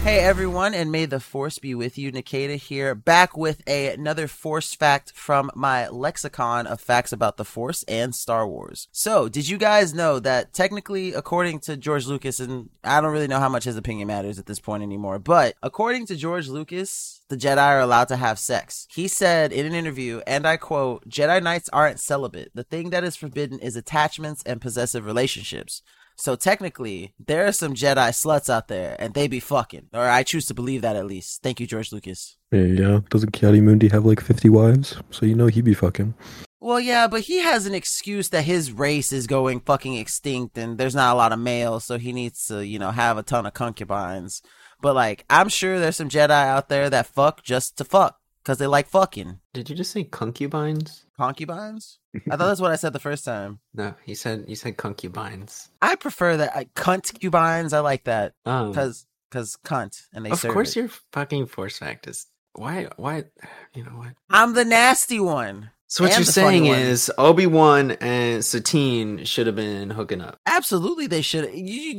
Hey everyone, and may the force be with you. Nikita here, back with another Force fact from my lexicon of facts about the Force and Star Wars. So, did you guys know that technically, according to George Lucas, and I don't really know how much his opinion matters at this point anymore, but according to George Lucas, the Jedi are allowed to have sex. He said in an interview, and I quote, "Jedi Knights aren't celibate. The thing that is forbidden is attachments and possessive relationships." So technically, there are some Jedi sluts out there, and they be fucking. Or I choose to believe that at least. Thank you, George Lucas. Yeah. Doesn't Ki-Adi-Mundi have like 50 wives? So you know he be fucking. Well, yeah, but he has an excuse that his race is going fucking extinct, and there's not a lot of males, so he needs to, have a ton of concubines. But, like, I'm sure there's some Jedi out there that fuck just to fuck, because they like fucking. Did you just say concubines? Concubines? I thought that's what I said the first time. No, you said concubines. I prefer that. Cunt-cubines, I like that. Because cunt, and they Of serve course it. your fucking Force fact is... Why, you know what? I'm the nasty one. So what And you're the funny saying one. is Obi-Wan and Satine should have been hooking up. Absolutely, they should.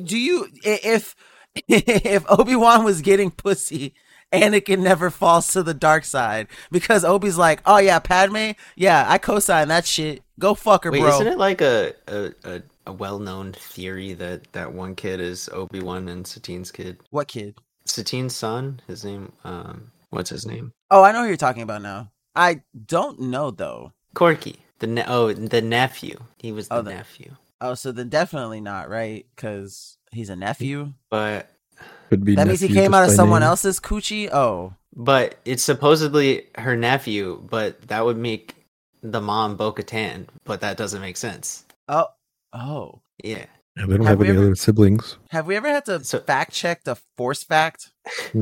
If Obi-Wan was getting pussy, Anakin never falls to the dark side because Obi's like, oh yeah, Padme, yeah, I co-sign that shit. Go fuck her, Wait, bro. isn't it like a well-known theory that one kid is Obi-Wan and Satine's kid? What kid? Satine's son? His name, what's his name? Oh, I know who you're talking about now. I don't know though. Corky. The nephew. He was the nephew. Oh, so then definitely not, right? Because he's a nephew. But Could be that means he nephew came just out of by someone name. else's coochie. Oh, but it's supposedly her nephew, but that would make the mom Bo-Katan, but that doesn't make sense. oh. Yeah. Yeah, they don't Have have we any ever- other siblings. Have we ever had to So- fact check the Force fact?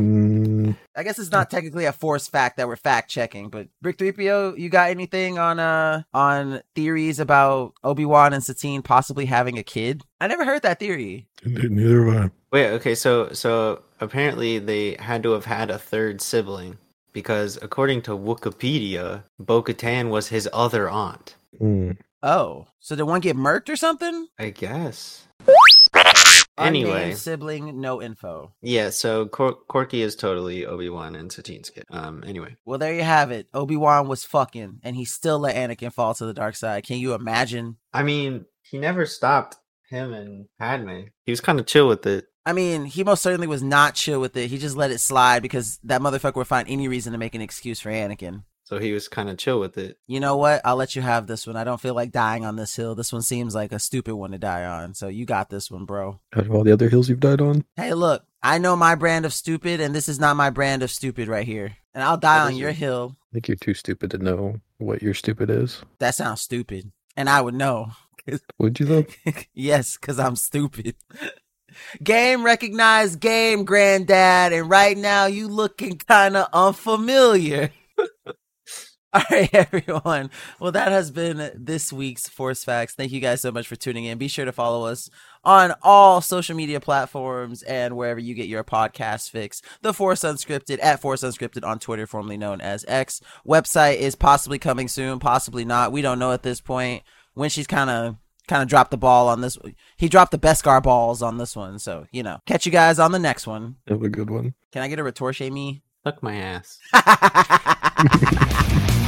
I guess it's not technically a Force fact that we're fact checking, but Brick 3PO, you got anything on theories about Obi-Wan and Satine possibly having a kid? I never heard that theory. Neither have I. Wait, okay, so apparently they had to have had a third sibling because according to Wikipedia, Bo-Katan was his other aunt. Oh, so did one get murked or something? I guess. Unnamed Anyway, sibling, no info. yeah, so Corky is totally Obi-Wan and Satine's kid. Anyway. Well, there you have it. Obi-Wan was fucking, and he still let Anakin fall to the dark side. Can you imagine? I mean, he never stopped him and Padme. He was kind of chill with it. I mean, he most certainly was not chill with it. He just let it slide because that motherfucker would find any reason to make an excuse for Anakin. So he was kind of chill with it. You know what? I'll let you have this one. I don't feel like dying on this hill. This one seems like a stupid one to die on. So you got this one, bro. Out of all the other hills you've died on? Hey, look, I know my brand of stupid, and this is not my brand of stupid right here. And I'll die What on is your it? hill. I think you're too stupid to know what your stupid is. That sounds stupid. And I would know. Would you though? Yes, because I'm stupid. Game recognized game, granddad. And right now you looking kind of unfamiliar. All right, everyone. Well, that has been this week's Force Facts. Thank you guys so much for tuning in. Be sure to follow us on all social media platforms and wherever you get your podcast fix. The Force Unscripted at Force Unscripted on Twitter, formerly known as X. Website is possibly coming soon, possibly not. We don't know at this point. When she's kind of dropped the ball on this. He dropped the Beskar balls on this one. So, catch you guys on the next one. Have a good one. Can I get a retorche me? Suck my ass.